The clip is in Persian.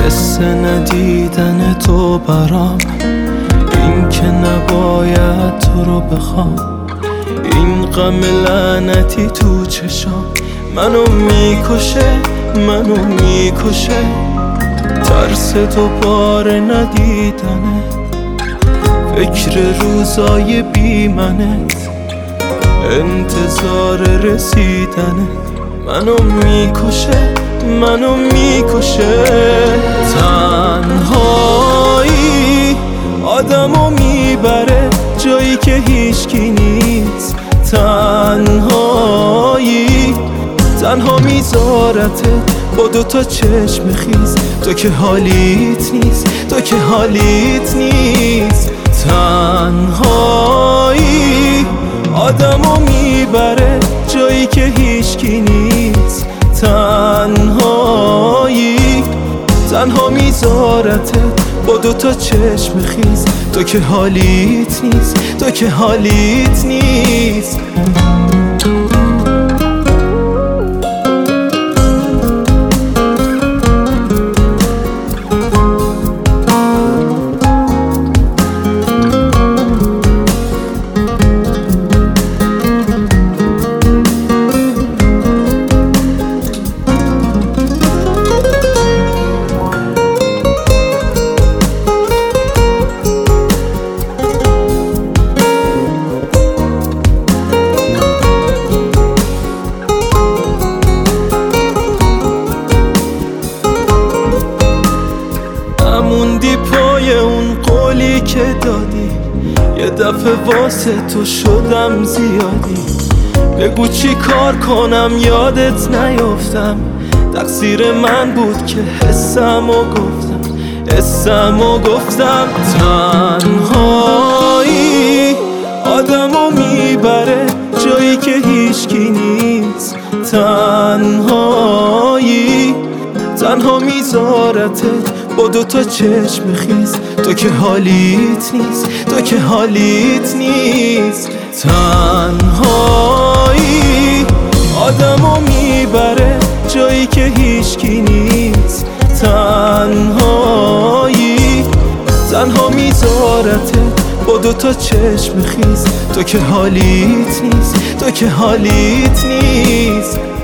حس ندیدن تو برام، این که نباید تو رو بخوام، این غم لعنتی تو چشام منو میکشه، منو میکشه. ترس دوباره ندیدنه، فکر روزای بی منت، انتظار رسیدنه منو میکشه، منو میکشه. تنهایی آدمو میبره جایی که هیچکی نیست، تنهایی تنها میذارته با دوتا چشم خیز. تو که حالیت نیست، تو که حالیت نیست. تنهایی آدمو میبره جایی که هیچکی نیست، تنهایی تنها میذارته با دوتا چشم خیز. تو که حالیت نیست، تو که حالیت نیست. موندی پای اون قولی که دادی، یه دفعه واسه تو شدم زیادی. بگو چی کار کنم یادت نیافتم، تقصیر من بود که حسمو گفتم، حسمو گفتم. تنهایی آدمو میبره جایی که هیچکی نیست، تنهایی تنها میذارته با دوتا چشم خیز. تو که حالیت نیست، تو که حالیت نیست. تنهایی آدمو میبره جایی که هیچکی نیست، تنهایی تنها میذارته با دوتا چشم خیز. تو که حالیت نیست، تو که حالیت نیست.